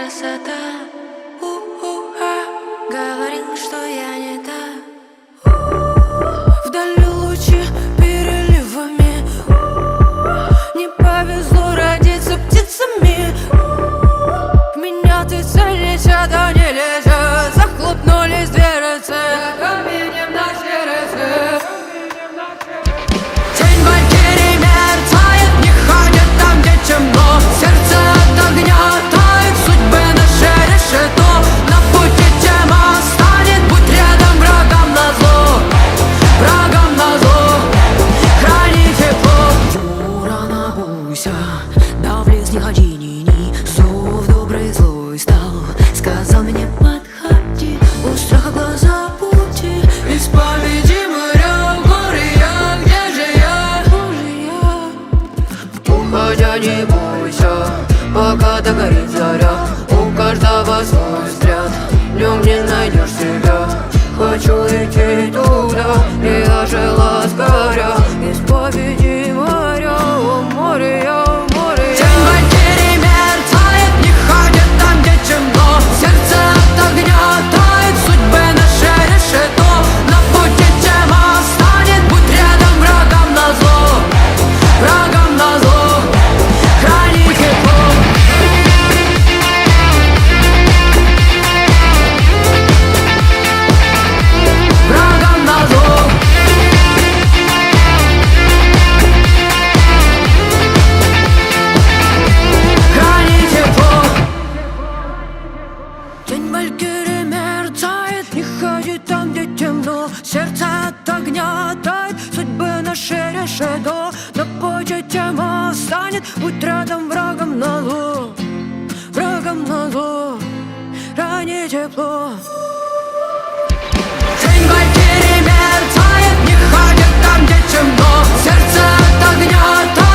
красота. Говорил, что я не та. Вдали лучи переливами. Не повезло родиться птицами. В меня ты целишься, да не лезет. Захлопнулись дверцы каменем на сердце. Тень валькирии мерцает, не ходит там, где темно. Сердце от огня тает, судьбы наши решето. На пути тема станет, будь рядом, врагам назло. Врагам назло, храни тепло. Рано бойся, да в лес не ходи, ни-ни. Зов добрый злой стал, сказал мне подходи. У страха глаза пути, исповеди моря, горы я, где же я? Уходя не бойся, пока догорит заря. У каждого свой взгляд, в нем не найдешь себя. Хочу идти туда, где ожила сгоря. Исповеди моря, о море, о море. Тень валькирии мерцает, не ходит там, где темно. Сердце от огня тает, судьбы наши решето. На пути тема станет, будь рядом, врагам назло. Врагам назло, храни тепло. Врагам назло. Храни тепло. Тень валькирии мерцает, не ходит там, где темно. Сердце от огня тает, судьбы наши решето. На пути тема станет, будь рядом, врагам назло. Врагам назло, храни тепло. Тень валькирии мерцает, не ходит там, где темно. Сердце от огня тает.